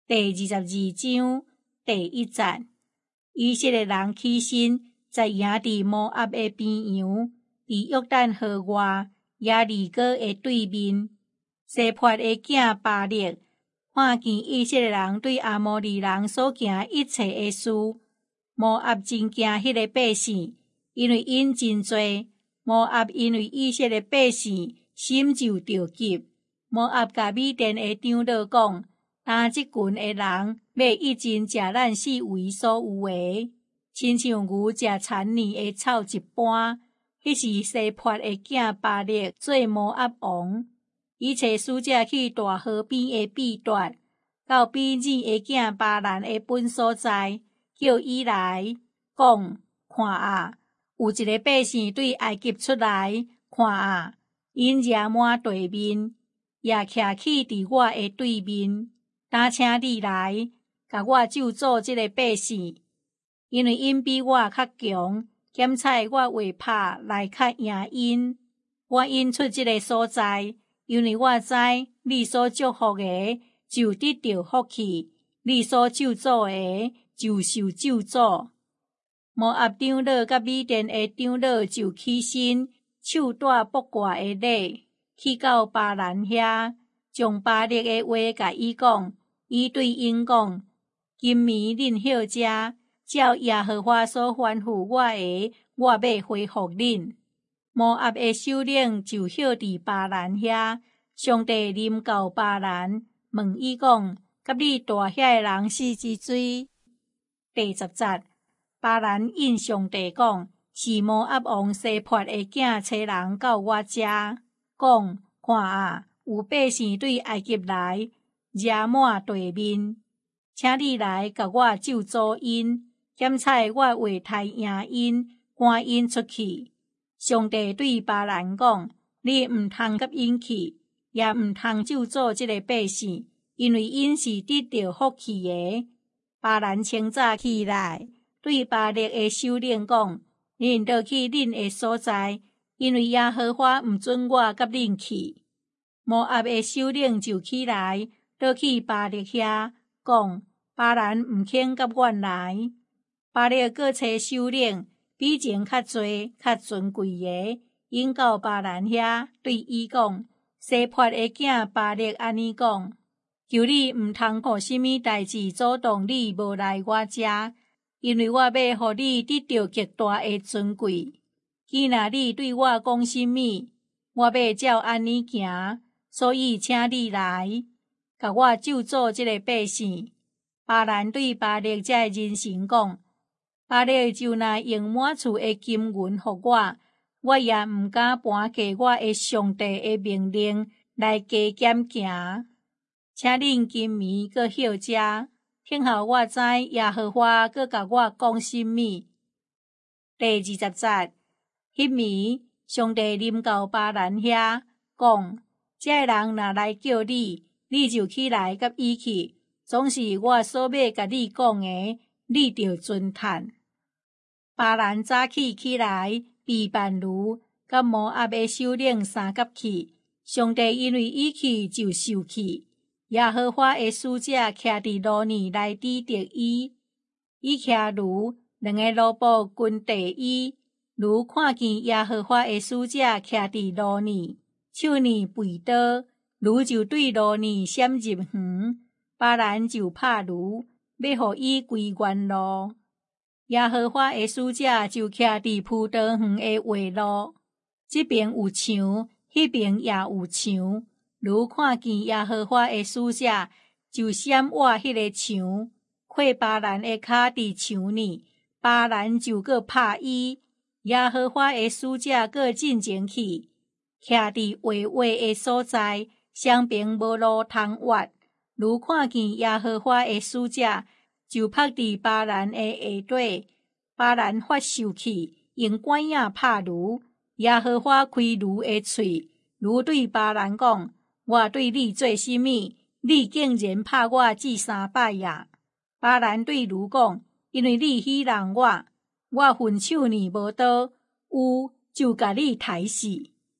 第22章第1节，以色列人起身，在营伫摩押的边洋，伫约旦河外耶利哥的对面。西坡的囝巴勒看见以色列人对阿摩利人所行一切的事，摩押真惊迄个百姓，因为因真多。摩押因为以色列百姓心就着急。摩押甲米甸的长老讲，当即群的人要一尽食咱四围所有的，亲像牛食残年的草一般。迄时西坡的囝巴勒做摩押王，伊找使者去大河边的比夺，到比珥的囝巴兰的本所在，叫伊来，讲：看啊，有一个百姓对埃及出来，看啊，因惹满地面，也徛起伫我的对面。当请你来，甲我咒诅这个百姓，因为因比我较强，检采我话拍来较赢因。我引出这个所在，因为我知你所祝福的就得到福气，你所咒诅的就受咒诅。摩押长老甲米甸的长老就起身，手带卜卦的礼，去到巴兰遐，将巴勒的话甲伊讲。伊对因讲：今暝恁歇食，照耶和华所吩咐我的，我要回复恁。摩押的首领就歇伫巴兰遐，上帝临到巴兰，问伊讲：甲你带遐的人死之水？第10节，巴兰应上帝讲：是摩押王西坡的囝找人到我遮，讲：看啊，有百姓对埃及来，惹满地面，请你来甲我咒诅因，检采我话太赢因，赶因出去。上帝对巴兰讲：你毋通甲因去，也毋通咒诅这个百姓，因为因是得到福气的。巴兰清早起来，对巴勒的首领讲：恁落去恁的所在，因为耶和华毋准我甲恁去。摩押的首领就起来，落去巴勒遐，讲：巴兰毋肯甲阮来。巴勒各找首领，比前较侪、较尊贵的，引到巴兰遐，对伊讲：西坡的囝巴勒安尼讲：求你毋通互什么代志阻挡你无来我遮，因为我要互你得到极大的尊贵。既若你对我讲什么，我要照安尼行。所以请你来，甲我咒诅这个百姓。巴兰对巴勒这人神讲：巴勒就若用满厝的金银互我，我也毋敢搬过我的上帝的命令来加减行。请恁今暝阁歇食，听候我知耶和华阁甲我讲什么。第20节，迄暝，上帝临到巴兰遐，讲：这人若来叫你，你就起来甲伊去，总是我所要甲你讲的，你着遵趁。巴兰早起来，备办驴，甲摩押的首领三甲去。上帝因为伊去就受气，耶和华的使者徛伫路呢来指着伊。伊骑驴，两个奴仆跟地伊。驴看见耶和华的使者徛伫路呢，手呢背刀，驴就对路呢闪入园。巴兰就拍驴，要互伊归原路。耶和华的使者就徛伫葡萄园的围路，这边有墙，迄边也有墙。驴看见耶和华的使者，就闪挖迄个墙，跨巴兰的骹伫墙呢。巴兰就搁拍伊。耶和华的使者搁进前去，徛伫画画的所在，双边无路通越。驴看见耶和华的使者，就拍伫巴兰的下底。巴兰发受气，用管影拍驴。耶和华开驴的喙，驴对巴兰讲：我对你做什么？你竟然拍我至3摆呀！巴兰对驴讲：因为你戏弄我分手呢无倒，有就甲你刣死。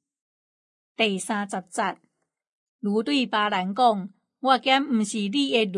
第30节，驴对巴兰讲：我兼毋是你的驴，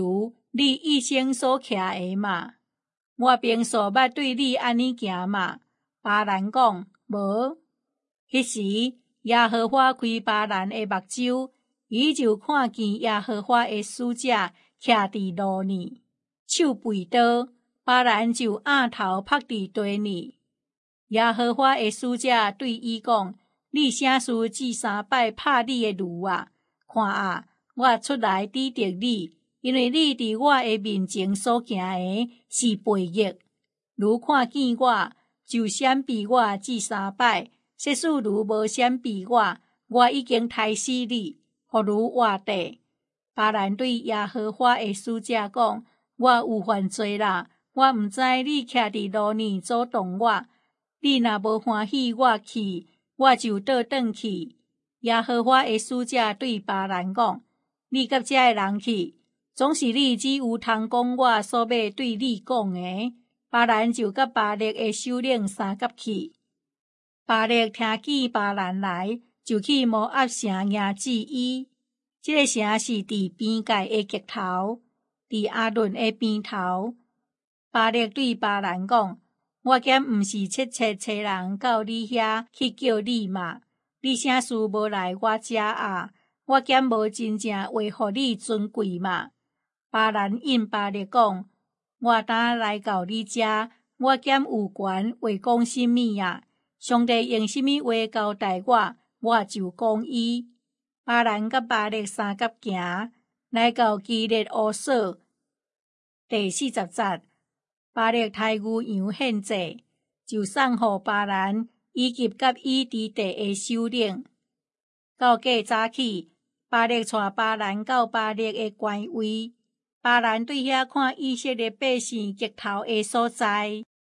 你一生所徛的嘛？我平素捌对你安尼行嘛？巴兰讲，无。迄时，耶和华开巴兰的目睭，伊就看见耶和华的使者徛伫路呢，手背刀，巴兰就按头拍伫地呢。耶和华的使者对伊讲：你啥事至3摆拍你的驴啊？看啊，我出来指着你，因为你伫我的面前所行的是悖逆。驴看见我，就闪避我至3摆。即使驴无闪避我，我已经杀死你，互驴活地。巴兰对耶和华的使者讲：我有犯罪啦，我毋知你徛伫路呢阻挡我。你若无欢喜我去，我就倒转去。耶和华的使者对巴兰讲：你甲遮的人去，总是你只有通讲我所要对你讲的。巴兰就甲巴力的首领相甲去。巴力听见巴兰来，就去摩押城迎接伊。这个城是伫边界的极头，伫阿伦的边头。巴力对巴兰讲：我兼毋是切找人到你遐去叫你嘛？你啥事无来我遮啊？我兼无真正维护你尊贵嘛？巴兰应巴力讲：我当来到你遮，我兼有权话讲甚物啊？上帝用甚物话交代我，我就讲伊。巴兰甲巴力相甲行，来到基列乌索。第40节，巴力杀牛羊献祭，就送互巴兰以及甲伊伫地的首领。到过早起，巴力带巴兰到巴力的官位。巴兰对遐看以色列百姓极头的所在。